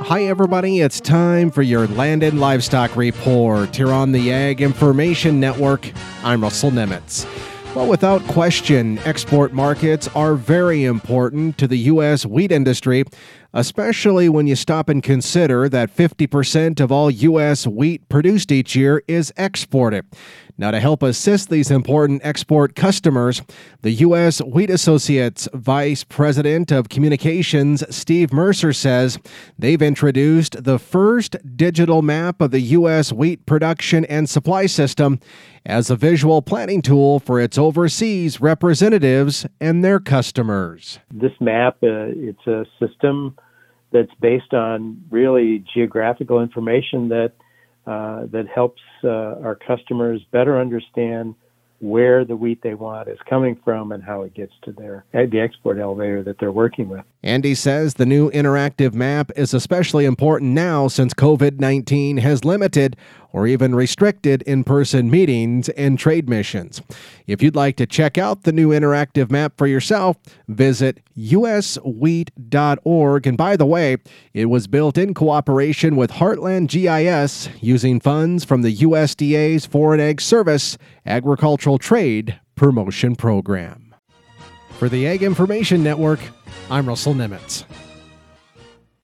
Hi, everybody. It's time for your Land and Livestock Report here on the Ag Information Network. I'm Russell Nemitz. Well, without question, export markets are very important to the U.S. wheat industry, especially when you stop and consider that 50% of all U.S. wheat produced each year is exported. Now, to help assist these important export customers, the U.S. Wheat Associates Vice President of Communications, Steve Mercer, says they've introduced the first digital map of the U.S. wheat production and supply system as a visual planning tool for its overseas representatives and their customers. This map, it's a system that's based on really geographical information that helps our customers better understand where the wheat they want is coming from and how it gets to the export elevator that they're working with. Andy says the new interactive map is especially important now since COVID-19 has limited or even restricted in-person meetings and trade missions. If you'd like to check out the new interactive map for yourself, visit uswheat.org. And by the way, it was built in cooperation with Heartland GIS using funds from the USDA's Foreign Ag Service Agricultural Trade Promotion Program. For the Ag Information Network, I'm Russell Nemitz.